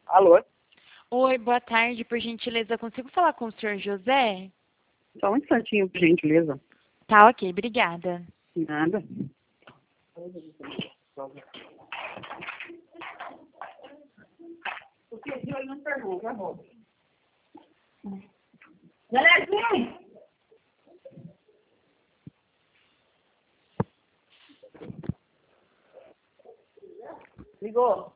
Alô? Oi, boa tarde. Por gentileza, consigo falar com o senhor José? Só um instantinho, por gentileza. Tá, ok. Obrigada. Nada. Ligou?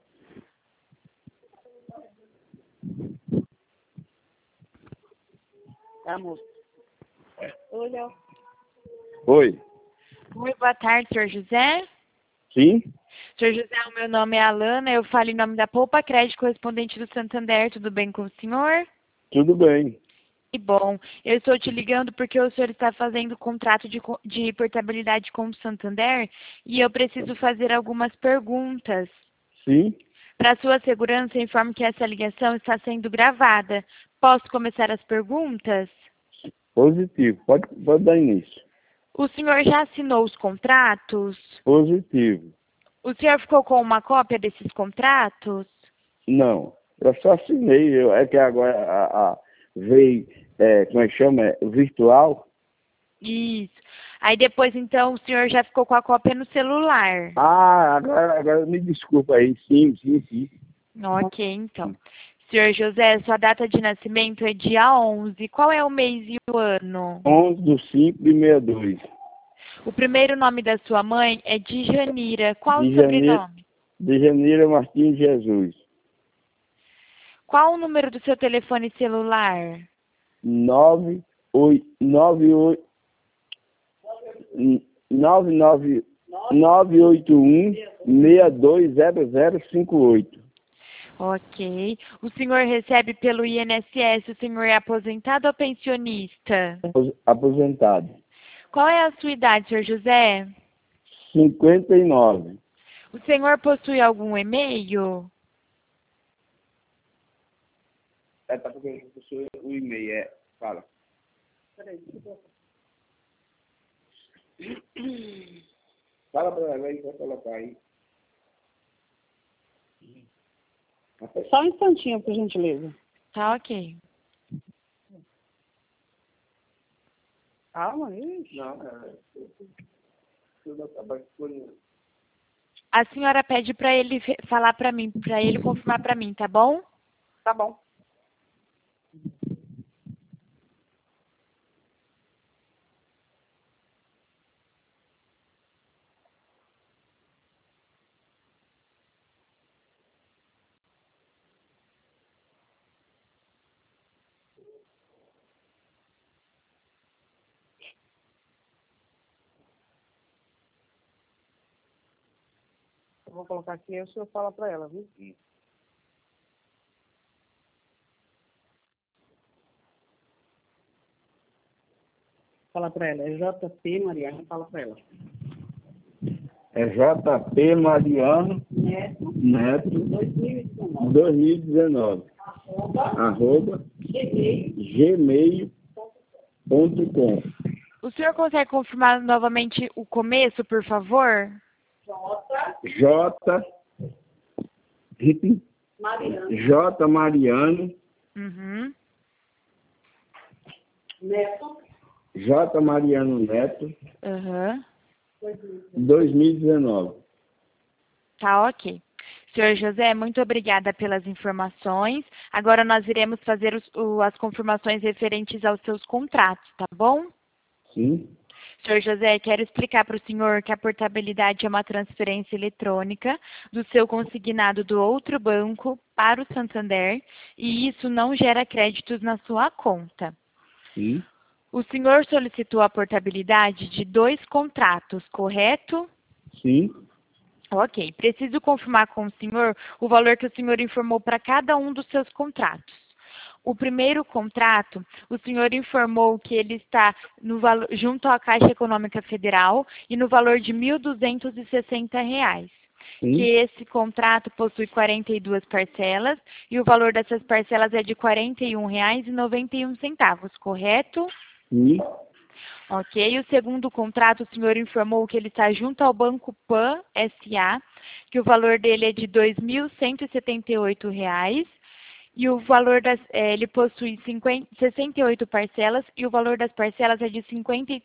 Tá, moço. Oi, Léo. Oi. Oi, boa tarde, senhor José. Sim? Senhor José, o meu nome é Alana, eu falo em nome da Poupa Crédito, correspondente do Santander. Tudo bem com o senhor? Tudo bem. Que bom. Eu estou te ligando porque o senhor está fazendo contrato de portabilidade com o Santander e eu preciso fazer algumas perguntas. Sim? Para sua segurança, informo que essa ligação está sendo gravada. Posso começar as perguntas? Positivo. Pode dar início. O senhor já assinou os contratos? Positivo. O senhor ficou com uma cópia desses contratos? Não. Eu só assinei. É que agora veio, como é que chama? Virtual. Isso. Aí depois, então, o senhor já ficou com a cópia no celular? Ah, agora me desculpa aí. Sim. Ok, então. Senhor José, sua data de nascimento é dia 11. Qual é o mês e o ano? 11/5/62. O primeiro nome da sua mãe é Djanira. Qual o De janeiro, sobrenome? de janeiro Martins Jesus. Qual o número do seu telefone celular? 981-620058. Ok. O senhor recebe pelo INSS, o senhor é aposentado ou pensionista? Aposentado. Qual é a sua idade, senhor José? 59. O senhor possui algum e-mail? Tá porque o e-mail fala. Fala pra ela aí, vai colocar aí. Só um instantinho, por gentileza. Tá, ok. Calma aí. Não, A senhora pede para ele falar para mim, para ele confirmar para mim, tá bom? Tá bom. Eu vou colocar aqui e o senhor fala pra ela, viu? Fala pra ela, é JP Mariana, fala pra ela. É JP Mariano Neto 2019 arroba gmail.com. O senhor consegue confirmar novamente o começo, por favor? J Mariano Uhum. J Mariano Neto Uhum. 2019. Tá, ok. Senhor José, muito obrigada pelas informações. Agora nós iremos fazer as confirmações referentes aos seus contratos, tá bom? Sim? Senhor José, quero explicar para o senhor que a portabilidade é uma transferência eletrônica do seu consignado do outro banco para o Santander e isso não gera créditos na sua conta. Sim? O senhor solicitou a portabilidade de 2 contratos, correto? Sim? Ok. Preciso confirmar com o senhor o valor que o senhor informou para cada um dos seus contratos. O primeiro contrato, o senhor informou que ele está no valor, junto à Caixa Econômica Federal e no valor de R$ 1.260. Sim? Que esse contrato possui 42 parcelas e o valor dessas parcelas é de R$ 41,91, correto? Sim? Ok. O segundo contrato, o senhor informou que ele está junto ao Banco Pan S.A., que o valor dele é de R$ 2.178 E o valor ele possui 68 parcelas e o valor das parcelas é de R$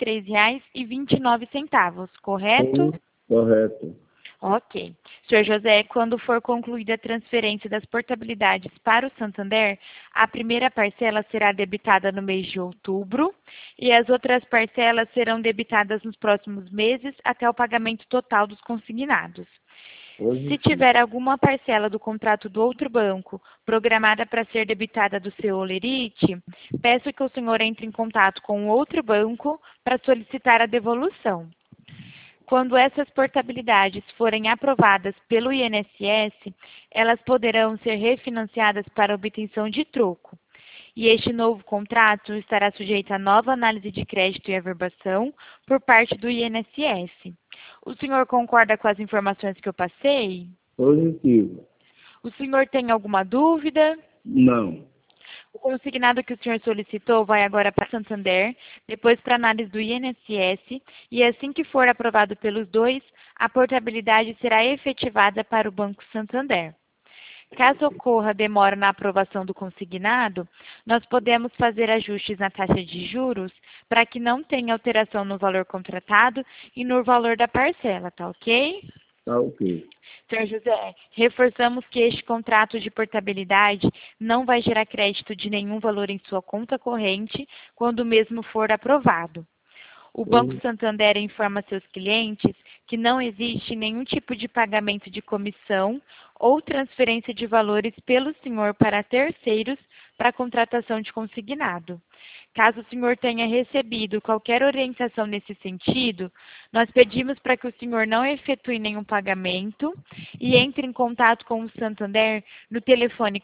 53,29, correto? Sim, correto. Ok. Senhor José, quando for concluída a transferência das portabilidades para o Santander, a primeira parcela será debitada no mês de outubro e as outras parcelas serão debitadas nos próximos meses até o pagamento total dos consignados. Se tiver alguma parcela do contrato do outro banco programada para ser debitada do seu holerite, peço que o senhor entre em contato com o outro banco para solicitar a devolução. Quando essas portabilidades forem aprovadas pelo INSS, elas poderão ser refinanciadas para obtenção de troco. E este novo contrato estará sujeito a nova análise de crédito e averbação por parte do INSS. O senhor concorda com as informações que eu passei? Positivo. O senhor tem alguma dúvida? Não. O consignado que o senhor solicitou vai agora para Santander, depois para análise do INSS, e assim que for aprovado pelos dois, a portabilidade será efetivada para o Banco Santander. Caso ocorra demora na aprovação do consignado, nós podemos fazer ajustes na taxa de juros para que não tenha alteração no valor contratado e no valor da parcela, tá ok? Tá ok. Senhor José, reforçamos que este contrato de portabilidade não vai gerar crédito de nenhum valor em sua conta corrente quando o mesmo for aprovado. O Banco Santander informa seus clientes que não existe nenhum tipo de pagamento de comissão ou transferência de valores pelo senhor para terceiros para a contratação de consignado. Caso o senhor tenha recebido qualquer orientação nesse sentido, nós pedimos para que o senhor não efetue nenhum pagamento e entre em contato com o Santander no telefone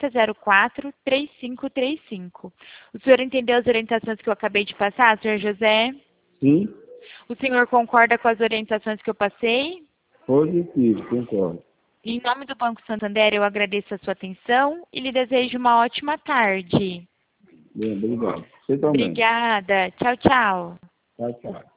4004-3535. O senhor entendeu as orientações que eu acabei de passar, senhor José? Sim. O senhor concorda com as orientações que eu passei? Positivo, concordo. Em nome do Banco Santander, eu agradeço a sua atenção e lhe desejo uma ótima tarde. Bem, obrigado. Você também. Obrigada. Tchau, tchau. Tchau, tchau.